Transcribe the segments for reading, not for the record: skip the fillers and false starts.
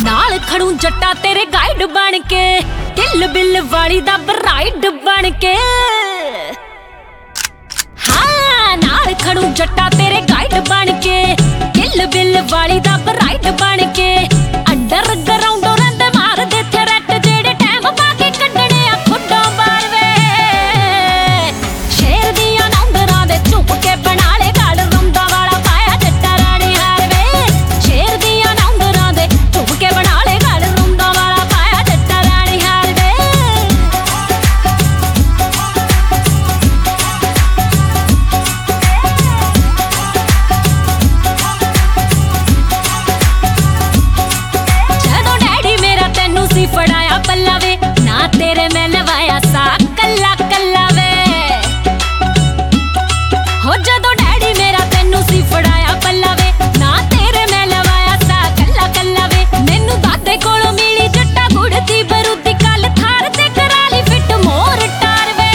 नाल खड़ू जट्टा तेरे गाइड बन के, किल बिल वाली दा ब्राइड बन के। हाँ नाल खड़ू जट्टा तेरे गाइड बन के, किल बिल वाली दा ब्राइड बन के। अंडरग्राउंड रंद मार दे थ्रेट जेड़े टाइम बाकी कड्डने आ खुड्डों बार वे। शेर दियां नौंदरां दे चुप के बना ले गल रुंदा वाला पाया जट्टा रानी हार वे। शेर दियां नौंदरां दे चुप के बना ले गल रुंदा वाला पाया जट्टा रानी हार वे। जदों डैडी मेरा तैनू सी फड़ाया पल्ला वे, ना तेरे मैं लवाया सा कल्ला कल्ला वे। हो जदों डैडी मेरा तैनू सी फड़ाया पल्ला वे, ना तेरे मैं लवाया सा कल्ला कल्ला वे। मैनू दादे कोलों मिली जट्टा गुड़ दी बरूदी, कल थार ते करा ली फिट मोर टार वे।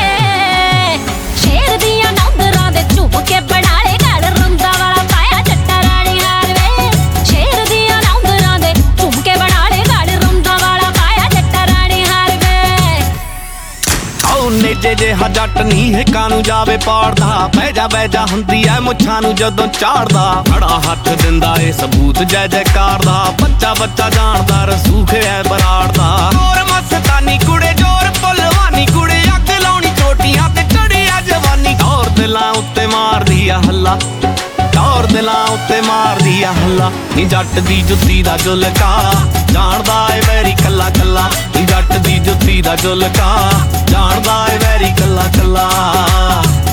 शेर दियां नौंदरां दे चुप के बना ले गल रुंदा वाला पाया जट्टा रानी हार वे। शेर दियां नौंदरां दे चुप के बना ले गल रुंदा वाला पाया जट्टा रानी हार वे। ਆਉ ਨੇਜੇ ਜਿਹਾ ਜੱਟ ਨੀ ਹੈ ਕਾਨੂੰ ਜਾਵੇ ਪਾੜਦਾ, ਬਹਿ ਜਾ ਹੁੰਦੀ ਐ ਮੁੱਛਾਂ ਨੂੰ ਜਦੋਂ ਚਾੜਦਾ। ਖੜਾ ਹੱਥ ਦਿੰਦਾ ਏ ਸਬੂਤ ਜੈ ਜੈਕਾਰ ਦਾ, ਬੱਚਾ ਜਾਣਦਾ ਰਸੂਖ ਐ ਬਰਾੜ ਦਾ। ਹੋਰ ਮਸਤਾਨੀ ਕੁੜੇ ਜੋਰ ਭੁੱਲਵਾਨੀ ਕੁੜੇ, ਅੱਗ ਲਾਉਣੀ ਚੋਟੀਆਂ ਤੇ ਚੜਿਆ ਜਵਾਨੀ। ਟੌਰ ਦਿਲਾਂ ਉੱਤੇ ਮਾਰਦੀ ਆ ਹੱਲਾ, ਟੌਰ ਦਿਲਾਂ ਉੱਤੇ ਮਾਰਦੀ ਆ ਹੱਲਾ। ਨੀ ਜੱਟ ਦੀ ਜੁੱਤੀ ਦਾ ਜੁਲਕਾ ਜਾਣਦਾ ਏ ਵੈਰੀ ਕੱਲਾ ਕੱਲਾ। ਨੀ ਜੱਟ ਦੀ ਜੁੱਤੀ ਦਾ ਜੁਲਕਾ ਜਾਣਦਾ ਏ ਵੈਰੀ ਕੱਲਾ ਕੱਲਾ।